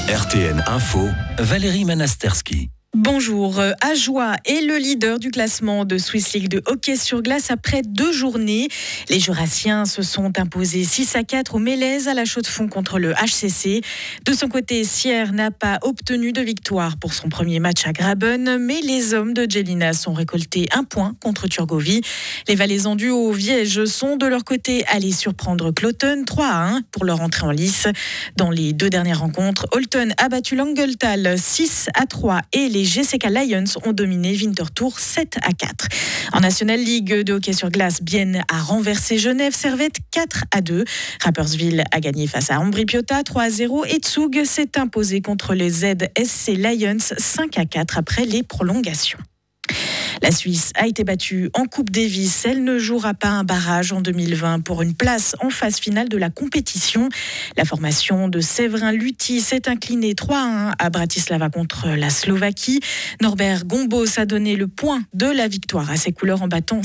RTN Info, Valérie Manasterski. Bonjour, Ajoie est le leader du classement de Swiss League de hockey sur glace après 2 journées. Les Jurassiens se sont imposés 6-4 au Mélèze à la Chaux-de-Fonds contre le HCC. De son côté, Sierre n'a pas obtenu de victoire pour son premier match à Graben, mais les hommes de Gélinas ont récolté 1 point contre Turgovie. Les Valaisans du Haut-Viège sont de leur côté allés surprendre Cloton 3-1 pour leur entrée en lice. Dans les 2 dernières rencontres, Holton a battu Langelthal 6-3 et les GCK Lions ont dominé Winterthur 7-4. En National League de hockey sur glace, Bienne a renversé Genève Servette 4-2. Rapperswil a gagné face à Ambri-Piotta 3-0 et Zug s'est imposé contre les ZSC Lions 5-4 après les prolongations. La Suisse a été battue en Coupe Davis. Elle ne jouera pas un barrage en 2020 pour une place en phase finale de la compétition. La formation de Séverin Lutti s'est inclinée 3-1 à Bratislava contre la Slovaquie. Norbert Gombos a donné le point de la victoire à ses couleurs en battant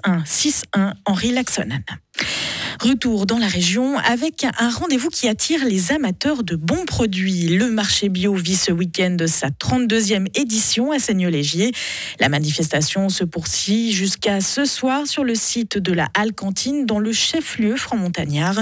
6-1 Henri Laxonen. Retour dans la région avec un rendez-vous qui attire les amateurs de bons produits. Le marché bio vit ce week-end sa 32e édition à Seigneux-Légier. La manifestation se poursuit jusqu'à ce soir sur le site de la Halle Cantine dans le chef-lieu franc-montagnard.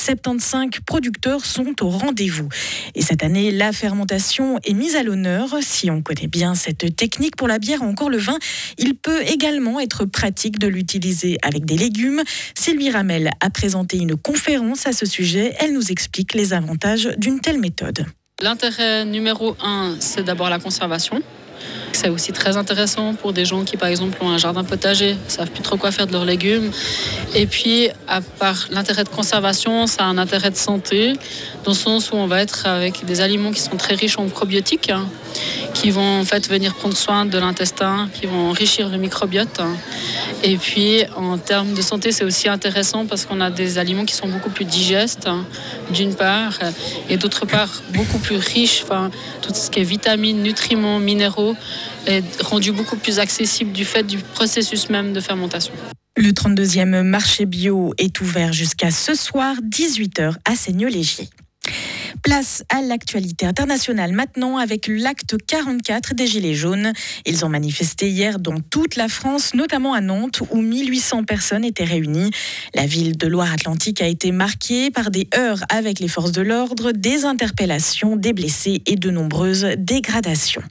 75 producteurs sont au rendez-vous. Et cette année, la fermentation est mise à l'honneur. Si on connaît bien cette technique pour la bière ou encore le vin, il peut également être pratique de l'utiliser avec des légumes. Sylvie Ramel a présenté une conférence à ce sujet. Elle nous explique les avantages d'une telle méthode. L'intérêt numéro 1, c'est d'abord la conservation. C'est aussi très intéressant pour des gens qui, par exemple, ont un jardin potager, ne savent plus trop quoi faire de leurs légumes. Et puis, à part l'intérêt de conservation, ça a un intérêt de santé, dans le sens où on va être avec des aliments qui sont très riches en probiotiques, qui vont en fait venir prendre soin de l'intestin, qui vont enrichir le microbiote. Et puis, en termes de santé, c'est aussi intéressant parce qu'on a des aliments qui sont beaucoup plus digestes, d'une part, et d'autre part, beaucoup plus riches. Tout ce qui est vitamines, nutriments, minéraux, est rendu beaucoup plus accessible du fait du processus même de fermentation. Le 32e marché bio est ouvert jusqu'à ce soir, 18h à Seigneux-Légier. Place à l'actualité internationale maintenant avec l'acte 44 des Gilets jaunes. Ils ont manifesté hier dans toute la France, notamment à Nantes, où 1800 personnes étaient réunies. La ville de Loire-Atlantique a été marquée par des heurts avec les forces de l'ordre, des interpellations, des blessés et de nombreuses dégradations.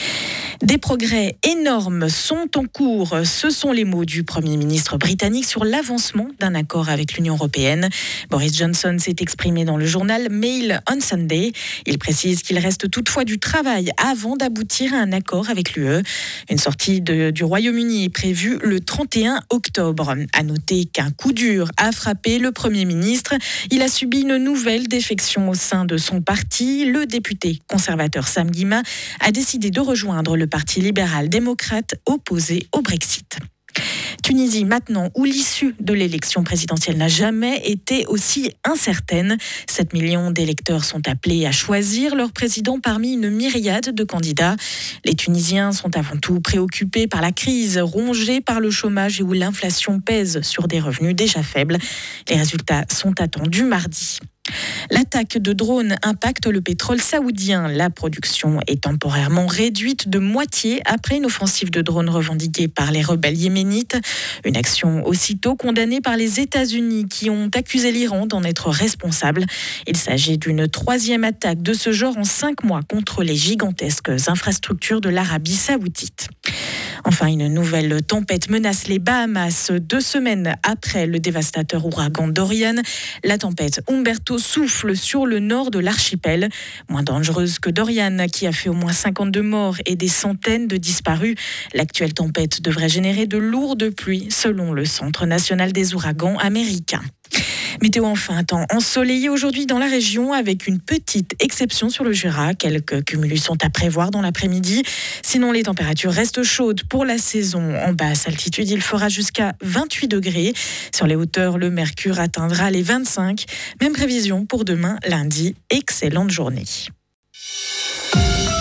Des progrès énormes sont en cours. Ce sont les mots du Premier ministre britannique sur l'avancement d'un accord avec l'Union européenne. Boris Johnson s'est exprimé dans le journal Mail on Sunday. Il précise qu'il reste toutefois du travail avant d'aboutir à un accord avec l'UE. Une sortie du Royaume-Uni est prévue le 31 octobre. À noter qu'un coup dur a frappé le Premier ministre. Il a subi une nouvelle défection au sein de son parti. Le député conservateur Sam Gyimah a décidé de rejoindre le Parti libéral-démocrate opposé au Brexit. Tunisie maintenant, où l'issue de l'élection présidentielle n'a jamais été aussi incertaine. 7 millions d'électeurs sont appelés à choisir leur président parmi une myriade de candidats. Les Tunisiens sont avant tout préoccupés par la crise, rongés par le chômage et où l'inflation pèse sur des revenus déjà faibles. Les résultats sont attendus mardi. L'attaque de drones impacte le pétrole saoudien. La production est temporairement réduite de moitié après une offensive de drones revendiquée par les rebelles yéménites. Une action aussitôt condamnée par les États-Unis qui ont accusé l'Iran d'en être responsable. Il s'agit d'une 3e attaque de ce genre en 5 mois contre les gigantesques infrastructures de l'Arabie saoudite. Enfin, une nouvelle tempête menace les Bahamas 2 semaines après le dévastateur ouragan Dorian. La tempête Umberto souffle sur le nord de l'archipel. Moins dangereuse que Dorian, qui a fait au moins 52 morts et des centaines de disparus. L'actuelle tempête devrait générer de lourdes pluies, selon le Centre national des ouragans américains. Météo enfin, un temps ensoleillé aujourd'hui dans la région avec une petite exception sur le Jura. Quelques cumulus sont à prévoir dans l'après-midi. Sinon, les températures restent chaudes pour la saison. En basse altitude, il fera jusqu'à 28 degrés. Sur les hauteurs, le mercure atteindra les 25. Même prévision pour demain, lundi. Excellente journée.